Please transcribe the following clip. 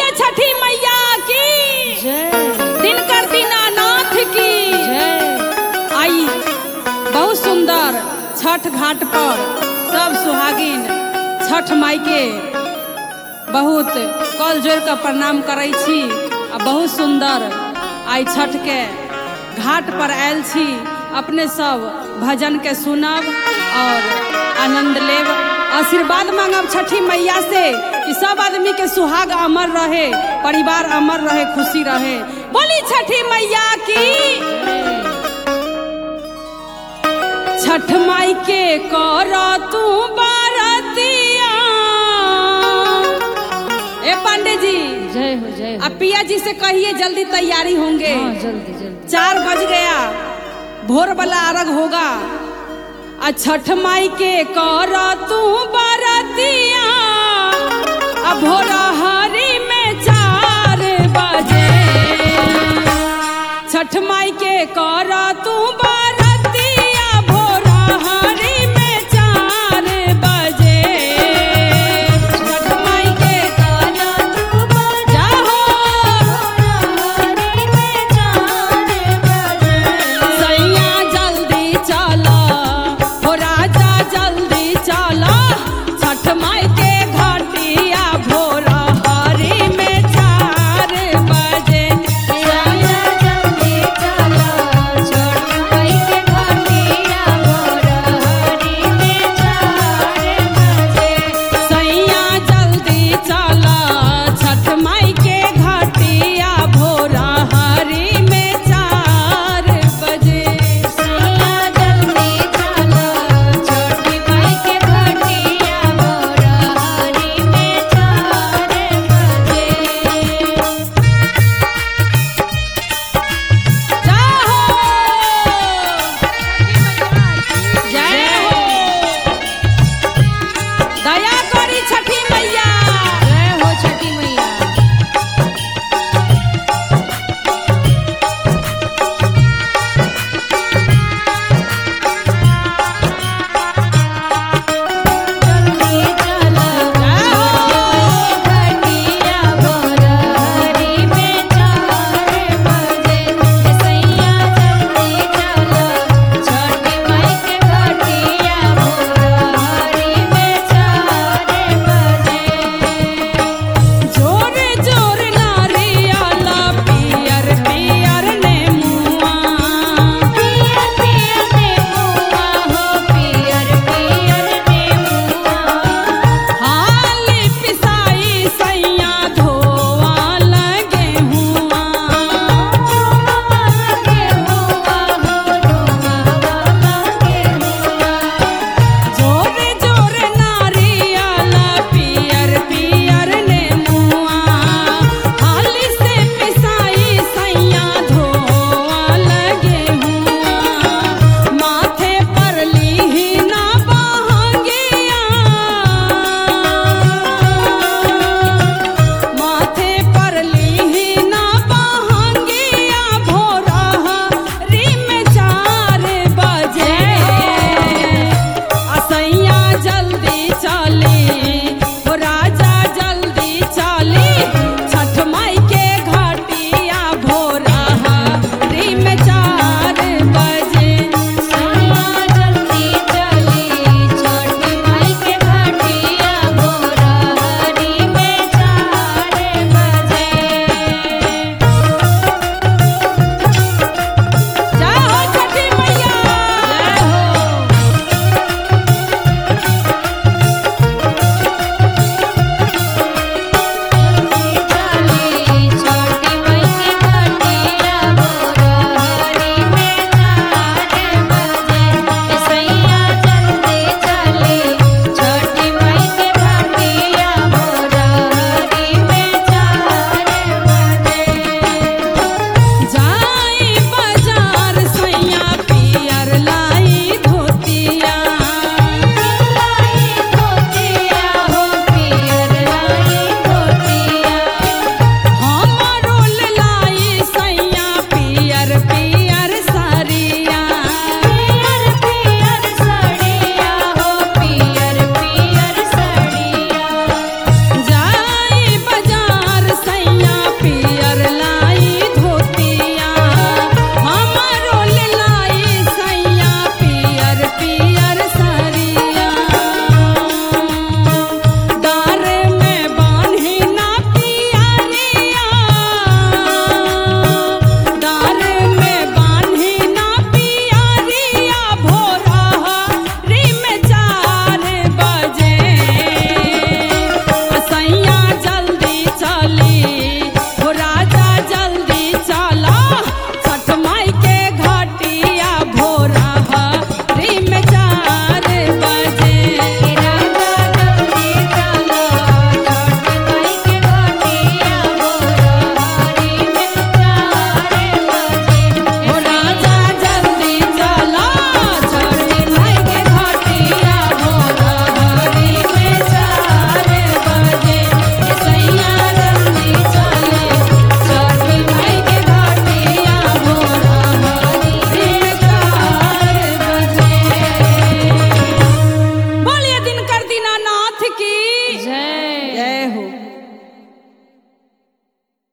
छठी मैया की दिनकर दीनानाथ की आई। बहुत सुंदर छठ घाट पर सब सुहागिन छठ माई के बहुत कल जोड़ कर प्रणाम करै छी। बहुत सुंदर आई छठ के घाट पर आयल छी। अपने सब भजन के सुनब और आनंद लेब, आशीर्वाद मांगब छठी मैया से कि सब आदमी के सुहाग अमर रहे, परिवार अमर रहे, खुशी रहे। बोली छठी मैया की। छठ माई के कर तू बारतिया। ए पंडित जी जय हो जय हो। अब पिया जी से कहिए जल्दी तैयारी होंगे। जल्दी जल्दी 4 बज गया, भोर वाला अर्घ होगा। छठ माई के कर तू बारतिया। भोर हरी में 4 बजे छठ माई के कर तू बारतिया। भोर हरी में 4 बजे छठ माई के कर तू जाहो सैया जल्दी चला हो राजा जल्दी चला। छठ माई के घाटिया भोर हरी में 4 बजे सैया जल्दी चला। छठ माई के घाटिया भोर हरी में 4 बजे। सैया जल्दी चला। छठ माई के घाटिया भोर हरी में 4 बजे। सैया जल्दी चला। छठ माई के घाटिया भोर जय जय हो।